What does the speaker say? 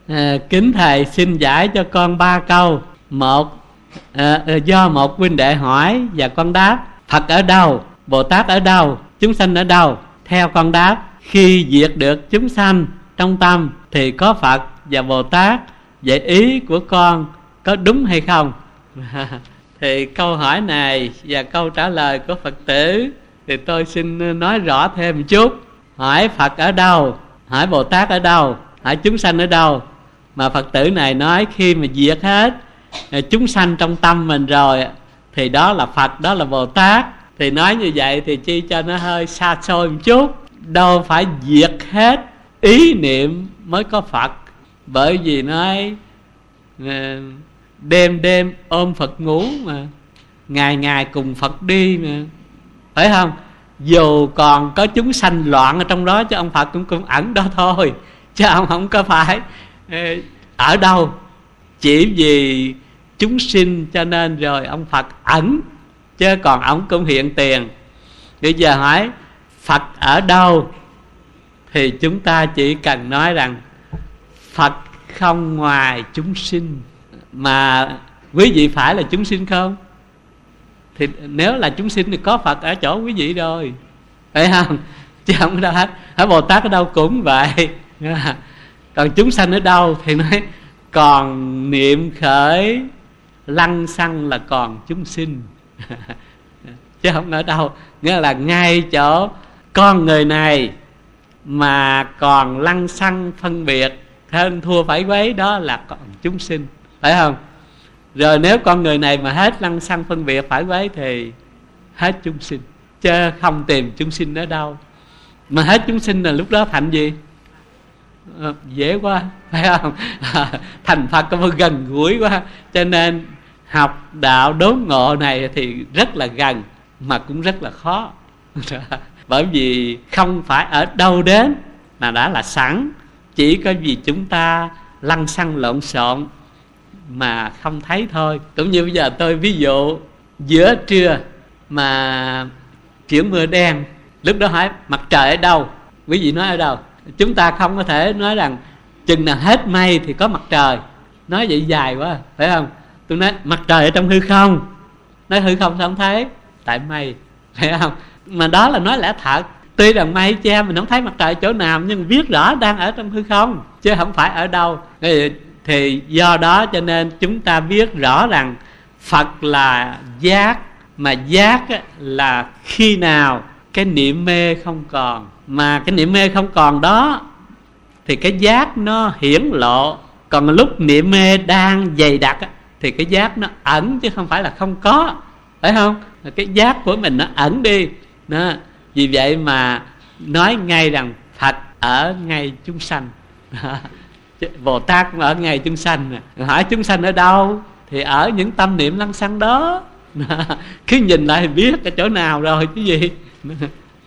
Kính thầy xin giải cho con 3 câu. Do một huynh đệ hỏi và con đáp: Phật ở đâu? Bồ Tát ở đâu? Chúng sanh ở đâu? Theo con đáp: khi diệt được chúng sanh trong tâm thì có Phật và Bồ Tát. Vậy ý của con có đúng hay không? Thì câu hỏi này và câu trả lời của Phật tử thì tôi xin nói rõ thêm một chút. Hỏi Phật ở đâu, hỏi Bồ Tát ở đâu, hỏi chúng sanh ở đâu, mà Phật tử này nói khi mà diệt hết chúng sanh trong tâm mình rồi thì đó là Phật, đó là Bồ Tát. Thì nói như vậy thì chi cho nó hơi xa xôi một chút. Đâu phải diệt hết ý niệm mới có Phật. Bởi vì nói đêm đêm ôm Phật ngủ mà, ngày ngày cùng Phật đi mà, phải không? Dù còn có chúng sanh loạn ở trong đó chứ ông Phật cũng ẩn đó thôi, chứ ông không có phải ở đâu. Chỉ vì chúng sinh cho nên rồi ông Phật ẩn, chứ còn ông cũng hiện tiền. Bây giờ hỏi Phật ở đâu thì chúng ta chỉ cần nói rằng Phật không ngoài chúng sinh. Mà quý vị phải là chúng sinh không? Thì nếu là chúng sinh thì có Phật ở chỗ quý vị rồi, phải không? Chứ không có đâu hết. Ở Bồ Tát ở đâu cũng vậy. Còn chúng sanh ở đâu thì nói còn niệm khởi lăng xăng là còn chúng sinh. Chứ không ở đâu. Nghĩa là ngay chỗ con người này mà còn lăng xăng phân biệt hơn thua phải quấy, đó là còn chúng sinh, phải không? Rồi nếu con người này mà hết lăng xăng phân biệt phải quấy thì hết chúng sinh, chứ không tìm chúng sinh ở đâu. Mà hết chúng sinh là lúc đó thành gì? Dễ quá, phải không? Thành Phật có gần gũi quá. Cho nên học đạo đốn ngộ này thì rất là gần mà cũng rất là khó. Bởi vì không phải ở đâu đến mà đã là sẵn. Chỉ có vì chúng ta lăng xăng lộn xộn mà không thấy thôi. Cũng như bây giờ tôi ví dụ giữa trưa mà chuyển mưa đen, lúc đó hỏi mặt trời ở đâu, quý vị nói ở đâu? Chúng ta không có thể nói rằng chừng nào hết mây thì có mặt trời. Nói vậy dài quá, phải không? Tôi nói mặt trời ở trong hư không. Nói hư không sao không thấy? Tại mây, phải không? Mà đó là nói lẽ thật. Tuy rằng mây che mình không thấy mặt trời chỗ nào, nhưng biết rõ đang ở trong hư không, chứ không phải ở đâu. Thì do đó cho nên chúng ta biết rõ rằng Phật là giác. Mà giác là khi nào cái niệm mê không còn. Mà cái niệm mê không còn đó thì cái giác nó hiển lộ. Còn lúc niệm mê đang dày đặc thì cái giác nó ẩn chứ không phải là không có, phải không? Cái giác của mình nó ẩn đi đó. Vì vậy mà nói ngay rằng Phật ở ngay chúng sanh. Bồ Tát cũng ở ngay chúng sanh. Hỏi chúng sanh ở đâu? Thì ở những tâm niệm lăng xăng đó. Cứ nhìn lại thì biết cái chỗ nào rồi chứ gì.